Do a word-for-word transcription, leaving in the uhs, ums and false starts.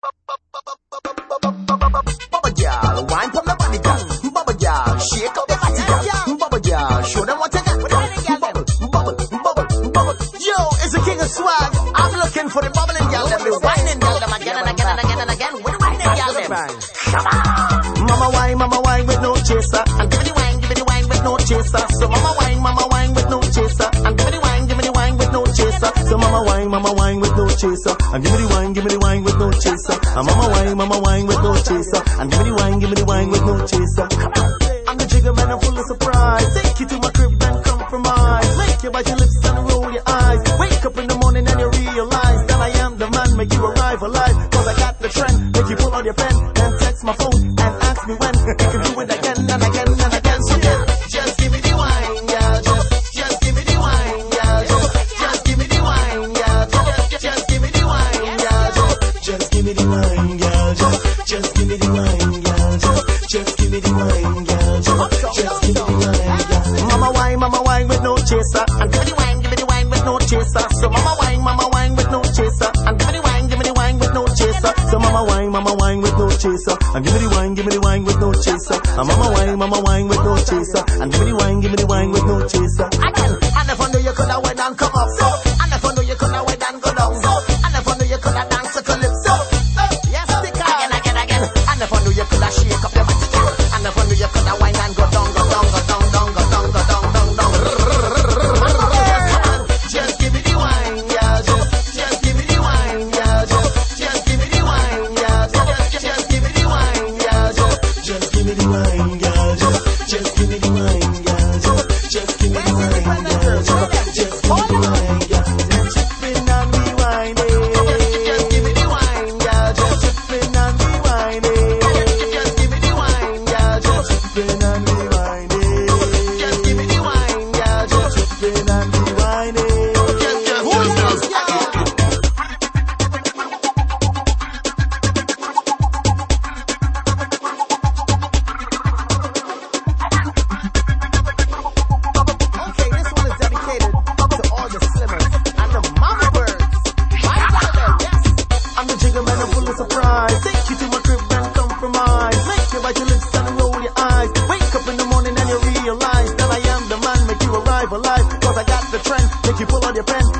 Bubble girl, wine from the body girl. Bubble girl, shake up the body girl. Bubble girl, show them what you got. Bubble, bubble, bubble, bubble. Yo, it's the king of swag. I'm looking for the bubbling girl. Them be whining girl. Them again and again and again and again. With the whining girl. Them. Come on. Mama wine, mama wine with no chaser. And give me the wine, give me the wine with no chaser. So mama wine, mama wine with no chaser. And give me the wine, give me the wine with no chaser. So mama wine, mama wine with no chaser. And give me the wine, give me the wine with no chaser. And mama wine, mama wine with no chaser. And give me the wine, give me the wine with no chaser. I'm the jigger man, I'm full of surprise. Take you to my crib and compromise. Make you bite your lips and roll your eyes. Wake up in the morning and you realize that I am the man, make you arrive alive. Cause I got the trend, make you pull out your pen and text my phone and ask me when. You can do it again and again and again. So yeah, just give me the wine, yeah. Just, just give me the wine, yeah. Just, just give me the wine, yeah. Just, just give me the wine, yeah. Just, just give me the wine, yeah. Just, just give me the wine, yeah. Just, just give me the wine, yeah. Just, just give me the wine, yeah. Mama wine, mama wine with no chaser. And give me the wine, give me the wine with no chaser. So mama wine, mama wine with no chaser. And give me the wine, give me the wine with no chaser. So mama wine, mama wine with no chaser. And give me the wine, give me the wine with no chaser. And mama wine, mama wine with no chaser. And give me the wine, give me the wine with no chaser. Again, I never knew you could have went and come up. So I never knew you could have went and go down. So I never knew you could have danced a calypso. Yes, stick again, again, again. I never knew you could have shake up your body. I never knew you could have wine and go down, go down, go down, down, go down, go down, down, down. Just give me the wine, yeah. Just, just give me the wine, yeah. Just, just give me the wine, yeah. Just, just give me the wine, yeah. Just, just give me the wine, yeah. Just, just give me the wine, yeah. Just, just give me the wine, yeah. Just, just give me the wine, yeah. Tripping and be whining. Just give me the wine, yeah. Just tripping and be whining. Just give me the wine, yeah. Just tripping and be whining. Just give me the wine, yeah. Just tripping and be whining. Okay, this one is dedicated to all the slimmers and the mama birds. Right down there, yes. I'm the jigger man, I'm full of surprise. Take you to my crib and compromise. Make you bite your lips and roll your eyes. Wake up in the morning and you realize that I am the man, make you arrive alive. Cause I got the trend, make you pull out your pen